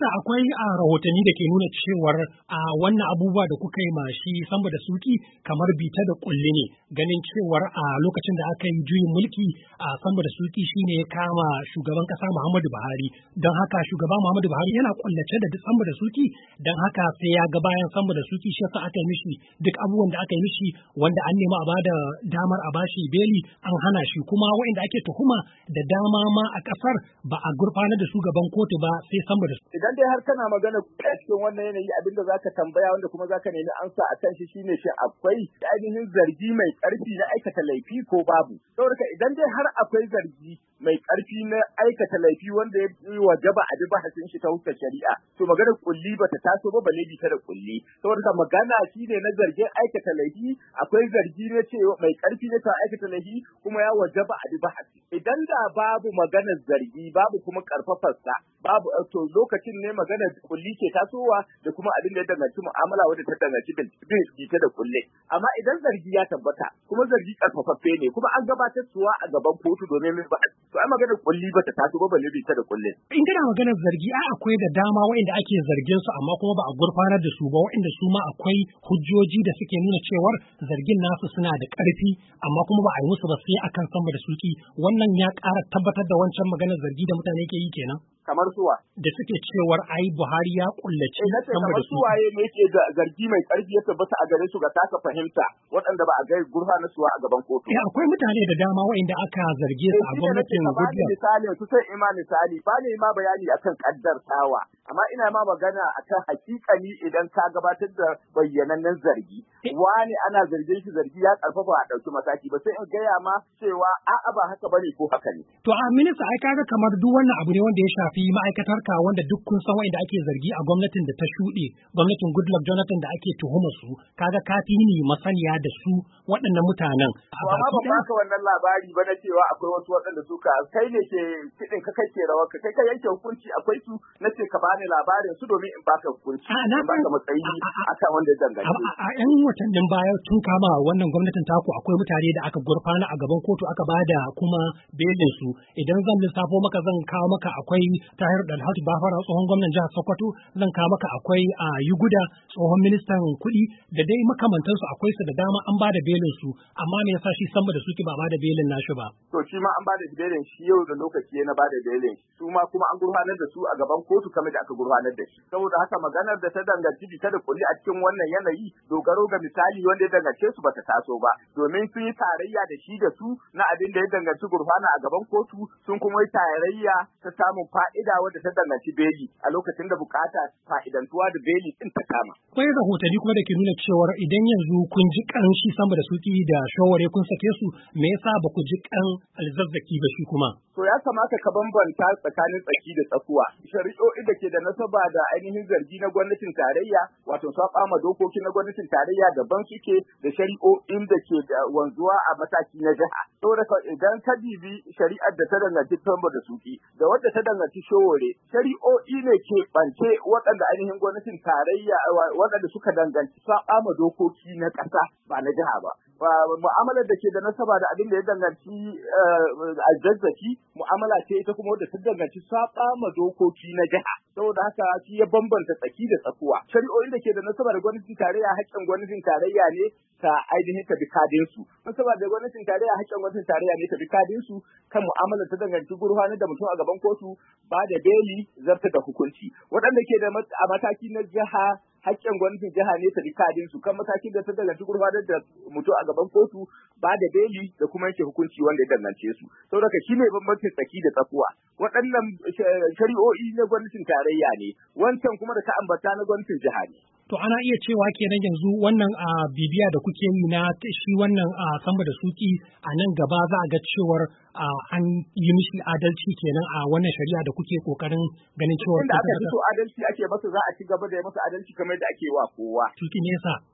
akwai rahotanni da ke nuna cewar wannan abubuwa da kuka yi mashi Samba da Suki kamar bita da kulli ne, ganin cewar a lokacin da aka yi juyin mulki Samba da Suki shine ya kama shugaban kasa Muhammadu Buhari, don haka shugaban Muhammadu Buhari yana kullace da duk Samba da Suki, don haka sai ya ga bayan Samba da Suki, shi yasa aka yi mishi duk abubuwan da aka yi mishi, wanda an nemi a bada damar a bashi beli an hana shi, kuma waɗanda ake tuhuma da dama ma a kasar ba a gurfanar da su gaban kotu ba sai Samba da Suki. Idan dai har kana magana a cikin wannan yanayi, abinda zaka tambaya wanda kuma zaka nemi amsa a kan shi shine shi akwai ainihin zargi mai ƙarfi na aikata laifi ko babu. Saboda idan dai har akwai zargi mai ƙarfi na aikata laifi wanda ya wajaba a bi bahasin shi ta hukumar shari'a, to maganar kulli bata taso ba, balle bita da kulli. Saboda magana shine na zargin aikata laifi, akwai zargi ne cewa mai ƙarfi ne ta aikata laifi kuma ya wajaba a bi bahasi. Idan da babu maganar zargi, babu kuma ƙarfafarsa, babu to lokacin ne maganar kulli ke tasowa da kuma abin da ya danganci mu'amala wadda ta danganci bita da kulle. Amma idan zargi ya tabbata kuma zargi ƙarfafaffe ne kuma an gabatar suwa a gaban kotu domin mai bahasi, to ai maganar kulli bata taso ba, balle bita da kulle. In kana maganar zargi, akwai da dama waɗanda ake zargin su amma kuma ba a gurfanar da su ba, waɗanda su ma akwai hujjoji da suke nuna cewar zargin nasu suna da ƙarfi amma kuma ba a yi musu ba sai akan Samba da Suki. Wannan ya ƙara tabbatar da wancan maganar zargi da mutane ke yi kenan. Kamar suwa da suke cewar ai Buhari ya kullace Samba da Suki. Suwaye ne yake da zargi mai ƙarfi ya tabbata a gare su ga taka fahimta waɗanda ba a ga gurfanar suwa a gaban kotu. Akwai mutane da dama waɗanda aka zarge su a gwamnatin Goodluck. Misali su sai misali ba ne ma bayani akan kaddartawa, amma ina ma magana akan hakikani idan ka gabatar da bayyanannen zargi. Wani ana zargin shi, zargi ya karfafa a ɗauki mataki ba, sai in gaya ma cewa a'a ba haka bane ko haka ne. To a minista ai kaga kamar duk wannan abu ne wanda ya shafi ma'aikatar ka, wanda duk kun san wanda ake zargi a gwamnatin da ta shuɗe, gwamnatin Goodluck Jonathan da ake tuhumar su, kaga ka fi ni masaniya da su waɗannan mutanen. Amma ba baka wannan labari ba na cewa akwai wasu waɗanda suka kai ne ke kiɗin ka kai ke rawar ka kai ka yanke hukunci, akwai su na ce ka bani labarin su domin in baka hukunci. In baka matsayi akan wanda ya danganci. A 'yan watannin baya tun kama wannan gwamnatin taku akwai mutane da aka gurfana a gaban kotu aka bada kuma belin su. Idan zan lissafo maka zan kawo maka akwai Tahir Dalhatu Bafara tsohon gwamnan jihar Sokoto, zan kawo maka akwai Yuguda tsohon ministan kuɗi da dai makamantansu, akwai su da dama an bada belin su, amma me yasa shi Samba da Suki ba bada belin nashi ba? To shi ma an bada belin shi yau da lokaci na bada belin su ma kuma an gurfanar da su a gaban kotu kamar da aka gurfanar da shi. Saboda haka maganar da ta danganci bita da kulli a cikin wannan yanayi, dogaro ga misali wanda ya dangance su bata taso ba, domin sun yi tarayya da shi da su na abin da ya danganci gurfana a gaban kotu, sun kuma yi tarayya ta samun fa'ida wadda ta danganci beli a lokacin da bukata fa'idantuwa da beli din ta kama. Akwai rahotanni kuma da ke nuna cewar idan yanzu kun ji kanshi Samba da Suki da Showore kun sake su, me yasa ba ku ji kan Alzazzaki ba shi kuma? To ya kamata ka bambanta tsakanin tsaki da tsakuwa. Shari'o'i da ke da nasaba da ainihin zargi na gwamnatin tarayya, wato saba ma dokoki na gwamnatin tarayya daban suke da shari'o'in da ke da wanzuwa a mataki na jiha. Saboda idan ka dibi shari'ar da ta danganci Samba da Suki da wadda ta danganci Showore, shari'o'i ne ke bance waɗanda ainihin gwamnatin tarayya waɗanda suka danganci saba ma dokoki na ƙasa ba na jiha ba. Mu'amalar da ke da nasaba da abin da ya danganci Alzazzaki mu'amala ce ita kuma wadda ta danganci saba ma dokoki na jiha. Saboda haka shi ya bambanta tsaki da tsakuwa. Shari'o'in da ke da nasaba da gwamnatin tarayya haƙƙin gwamnatin tarayya ne ta ainihin ta bi kadin su. Nasaba da gwamnatin tarayya haƙƙin gwamnatin tarayya ne ta bi kadin su kan mu'amalar ta danganci gurfanar da mutum a gaban kotu, ba da beli, zarta da hukunci. Waɗanda ke da a mataki na jiha haƙƙin gwamnatin jiha ne ta bi kadin su kan matakin da ta danganci gurfanar da mutum a gaban kotu, ba da beli da kuma yanke hukunci wanda ya dangance su. Saboda shi ne bambancin tsaki da tsakuwa. Waɗannan shari'o'i na gwamnatin tarayya ne, wancan kuma da ka ambata na gwamnatin jiha ne. To ana iya cewa kenan yanzu wannan bibiya da kuke yi na shi wannan Samba da Suki a nan gaba za a ga cewar an yi mishi adalci kenan a wannan shari'a da kuke kokarin ganin cewar. Inda aka fito adalci ake masa, za a ci gaba da yi masa adalci kamar da ake wa kowa. Tuki nesa.